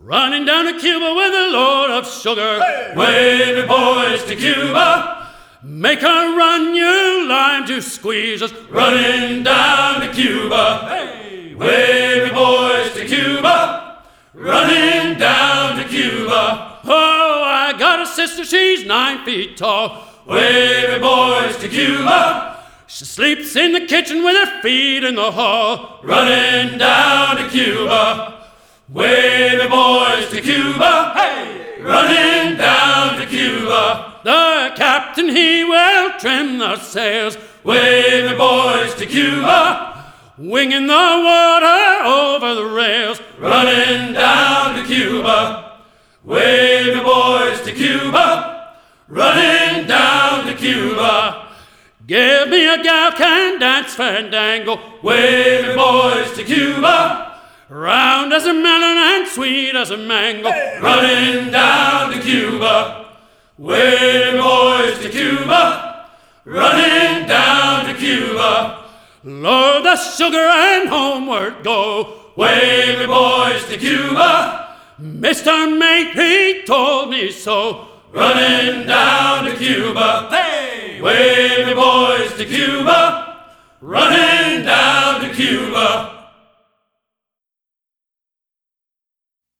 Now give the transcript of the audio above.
Running down to Cuba with a load of sugar. Hey! Wavy boys to Cuba. Make her run, you lime juice squeezers. Running down to Cuba. Hey! Wavy boys to Cuba. Running down to Cuba. Oh, I got a sister, she's 9 feet tall. Wavy boys to Cuba. She sleeps in the kitchen with her feet in the hall. Running down to Cuba. Wavy boys to Cuba. Hey! Running down to Cuba. The captain, he will trim the sails. Wavy boys to Cuba. Winging the water over the rails. Running down to Cuba. Wavy boys to Cuba. Running down to Cuba. Give me a gal can dance fandango. Wavy boys to Cuba. Round as a melon and sweet as a mango. Hey! Running down to Cuba. Wavy boys to Cuba. Running down to Cuba. Load the sugar and homeward go. Wavy boys to Cuba. Mr. Mate, he told me so. Running down to Cuba. Hey! Wavy boys to Cuba. Running down to Cuba.